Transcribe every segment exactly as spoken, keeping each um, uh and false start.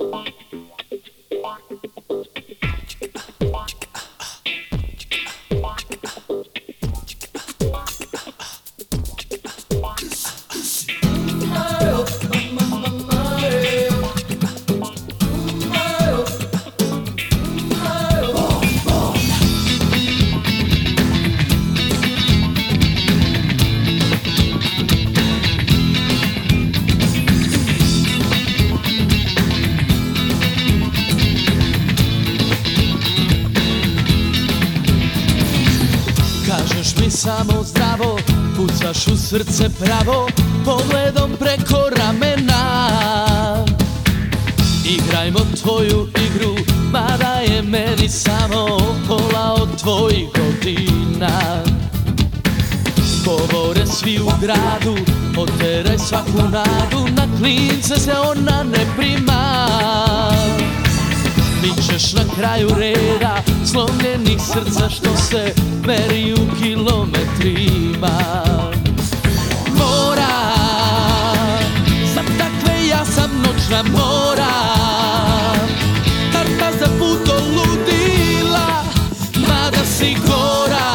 Kažeš mi samo zdravo, pucaš u srce pravo, pogledom preko ramena. Igrajmo tvoju igru, mada je meni samo pola od tvojih godina. Govore svi u gradu, oteraj svaku nadu, na klince se ona ne prima. Bićeš na kraju reda slomljenih srca što se meri u kilometrima. Mora, za takve ja sam noćna mora, karta za put do ludila, mada si gora,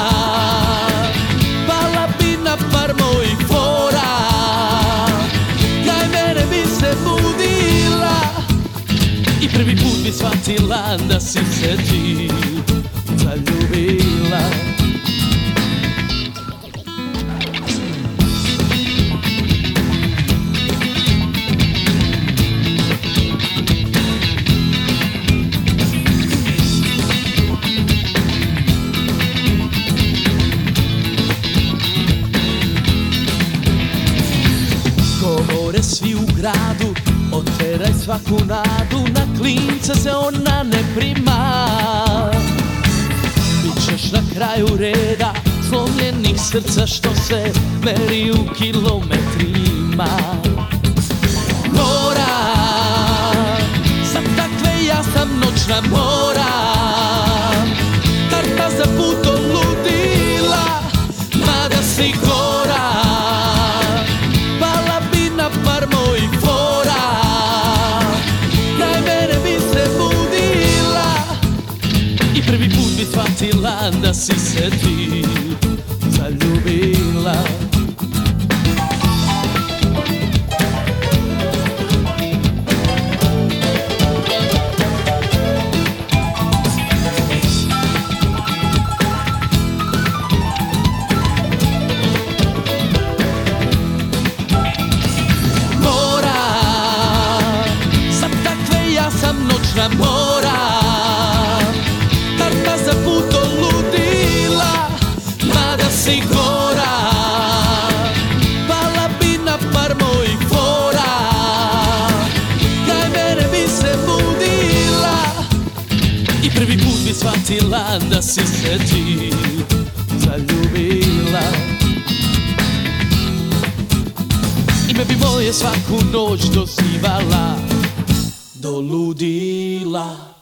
pala bi na par mojih fora, kraj mene bi se budila i prvi put bi shvatila da si se ti zaljubila. Govore svi u gradu, oteraj svaku nadu, na klince se ona ne prima. Bićeš na kraju reda slomljenih srca što se meri u kilometrima. Mora, za takve ja sam noćna mora, karta za put do ludila, mada si gora, pala bi na par mojih fora, kraj mene bi se budila i prvi put bi shvatila da si se ti zaljubila. Noćna mora, karta za put do ludila, mada si gora, pala bi na par mojih fora, kraj mene bi se budila i prvi put bi shvatila da si se ti zaljubila. Ime bi moje svaku noć dozivala do ludila.